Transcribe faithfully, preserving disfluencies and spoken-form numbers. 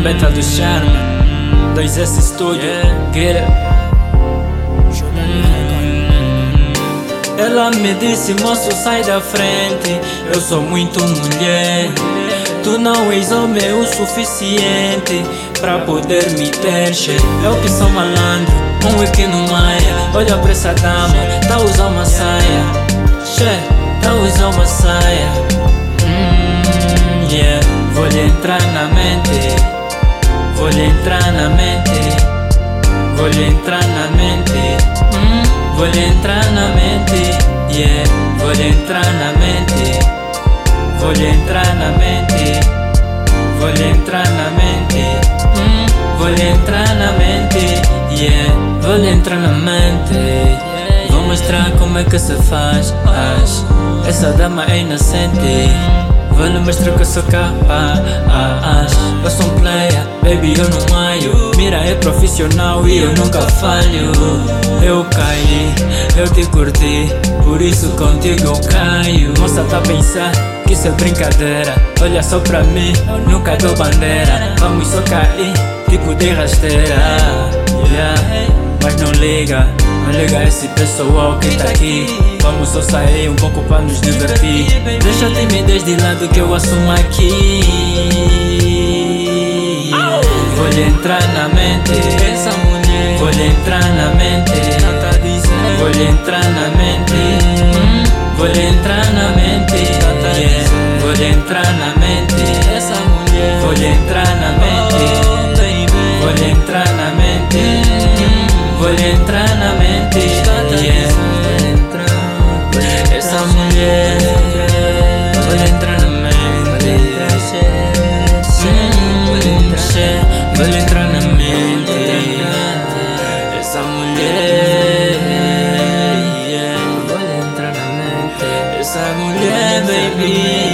trombeta do charme, dois S Studio, get it. Ela me disse, moço, sai da frente, eu sou muito mulher. Tu não és homem o suficiente pra poder me ter, che. Eu que sou malandro, um wiki no maia. Olha pra essa dama, tá usando uma saia, che, tá usando uma saia. mm, yeah. Vou lhe entrar na mente, vou lhe entrar na mente, vou lhe entrar na mente, mm, vou lhe entrar na mente, yeah. Vou lhe entrar na mente, vou lhe entrar na mente, vou lhe entrar na mente, mm, vou lhe entrar na mente, yeah. Vou lhe entrar na mente, vou mostrar como é que se faz. Essa dama é inocente, vou lhe mostrar que eu sou capaz. Eu sou um player, baby, eu não maio. Mira é profissional e eu nunca falho. Eu caí, eu te curti, por isso contigo eu caio. Moça, tá a pensar que isso é brincadeira? Olha só pra mim, nunca dou bandeira. Vamos só cair, tipo de rasteira, yeah. Mas não liga, não liga esse pessoal que tá aqui. Vamos só sair um pouco pra nos divertir. Deixa a timidez de lado que eu assumo aqui. Vou lhe entrar na mente, essa mulher. Vou lhe entrar na mente, vou lhe entrar na mente, vou lhe entrar na mente, yeah. Vou lhe entrar na mente, essa mulher. Vou lhe entrar na mente, vou lhe entrar na mente, vou lhe entrar na mente, yeah. Essa mulher, vou lhe entrar na mente, vou lhe entrar na mente. Essa mulher, yeah. Vou lhe entrar na mente. Essa mulher, baby.